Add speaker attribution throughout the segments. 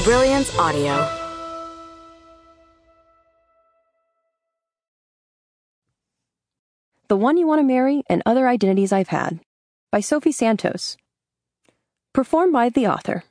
Speaker 1: Brilliance Audio.
Speaker 2: The One You Want to Marry and Other Identities I've Had by Sophie Santos. Performed by the author.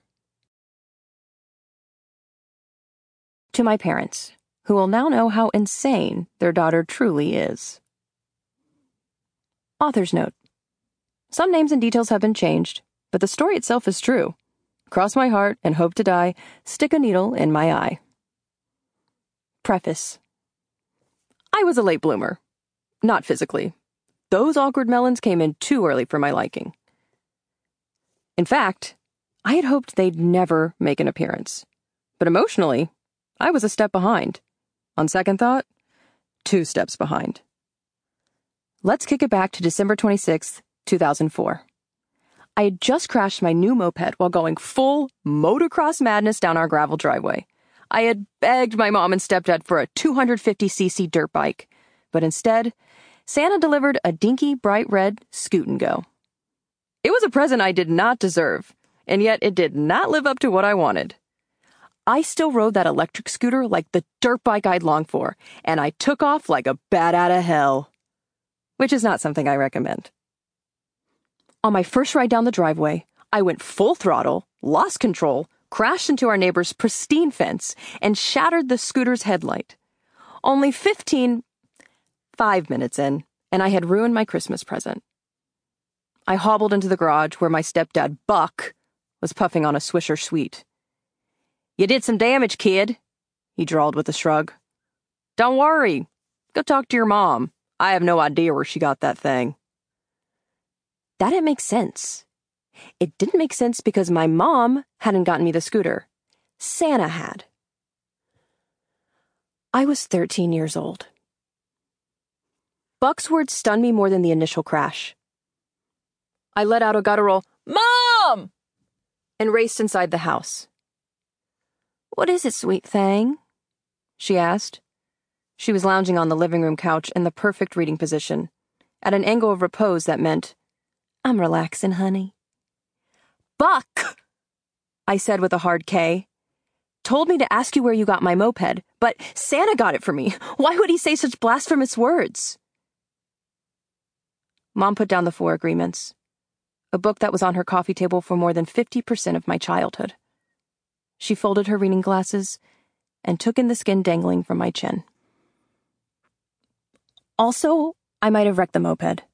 Speaker 2: To my parents, who will now know how insane their daughter truly is. Author's note. Some names and details have been changed, but the story itself is true. Cross my heart and hope to die, stick a needle in my eye. Preface. I was a late bloomer. Not physically. Those awkward melons came in too early for my liking. In fact, I had hoped they'd never make an appearance. But emotionally, I was a step behind. On second thought, 2 steps behind. Let's kick it back to December 26th, 2004. I had just crashed my new moped while going full motocross madness down our gravel driveway. I had begged my mom and stepdad for a 250cc dirt bike, but instead, Santa delivered a dinky, bright red Scoot and Go. It was a present I did not deserve, and yet it did not live up to what I wanted. I still rode that electric scooter like the dirt bike I'd longed for, and I took off like a bat out of hell. Which is not something I recommend. On my first ride down the driveway, I went full throttle, lost control, crashed into our neighbor's pristine fence, and shattered the scooter's headlight. Only 5 minutes in, and I had ruined my Christmas present. I hobbled into the garage where my stepdad, Buck, was puffing on a Swisher Sweet. "You did some damage, kid," he drawled with a shrug. "Don't worry. Go talk to your mom. I have no idea where she got that thing." That didn't make sense. It didn't make sense because my mom hadn't gotten me the scooter. Santa had. I was 13 years old. Buck's words stunned me more than the initial crash. I let out a guttural, "Mom!" and raced inside the house. "What is it, sweet thing?" she asked. She was lounging on the living room couch in the perfect reading position, at an angle of repose that meant, "I'm relaxing, honey." "Buck," I said with a hard K, "told me to ask you where you got my moped, but Santa got it for me. Why would he say such blasphemous words?" Mom put down the 4 Agreements, a book that was on her coffee table for more than 50% of my childhood. She folded her reading glasses and took in the skin dangling from my chin. Also, I might have wrecked the moped.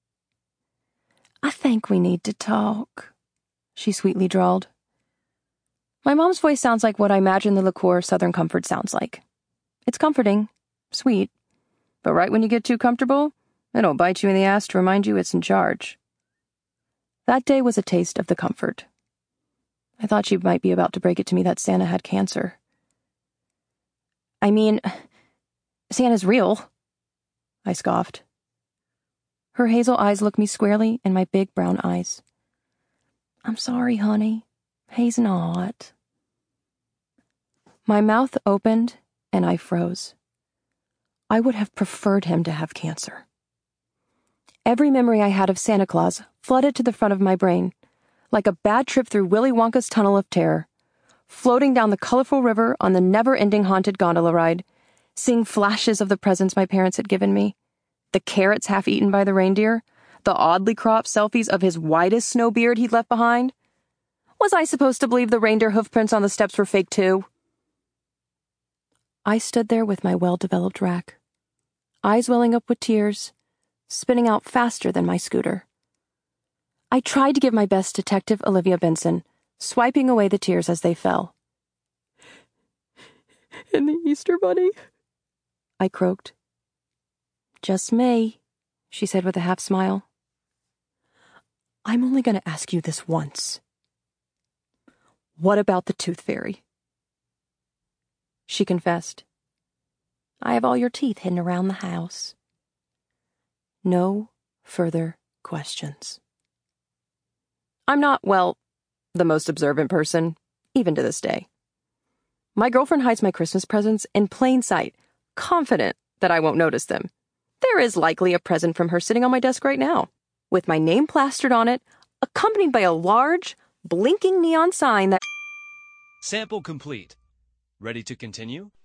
Speaker 2: "I think we need to talk," she sweetly drawled. My mom's voice sounds like what I imagine the liqueur Southern Comfort sounds like. It's comforting, sweet, but right when you get too comfortable, it'll bite you in the ass to remind you it's in charge. That day was a taste of the comfort. I thought she might be about to break it to me that Santa had cancer. I mean, Santa's real, I scoffed. Her hazel eyes looked me squarely in my big brown eyes. "I'm sorry, honey. He's not." My mouth opened and I froze. I would have preferred him to have cancer. Every memory I had of Santa Claus flooded to the front of my brain, like a bad trip through Willy Wonka's tunnel of terror, floating down the colorful river on the never-ending haunted gondola ride, seeing flashes of the presents my parents had given me, the carrots half eaten by the reindeer, the oddly cropped selfies of his widest snow beard he'd left behind. Was I supposed to believe the reindeer hoofprints on the steps were fake too? I stood there with my well-developed rack, eyes welling up with tears, spinning out faster than my scooter. I tried to give my best Detective Olivia Benson, swiping away the tears as they fell. "And the Easter Bunny?" I croaked. "Just me," she said with a half smile. "I'm only going to ask you this once. What about the Tooth Fairy?" She confessed. "I have all your teeth hidden around the house." No further questions. I'm not, well, the most observant person, even to this day. My girlfriend hides my Christmas presents in plain sight, confident that I won't notice them. There is likely a present from her sitting on my desk right now, with my name plastered on it, accompanied by a large, blinking neon sign that...
Speaker 1: Sample complete. Ready to continue?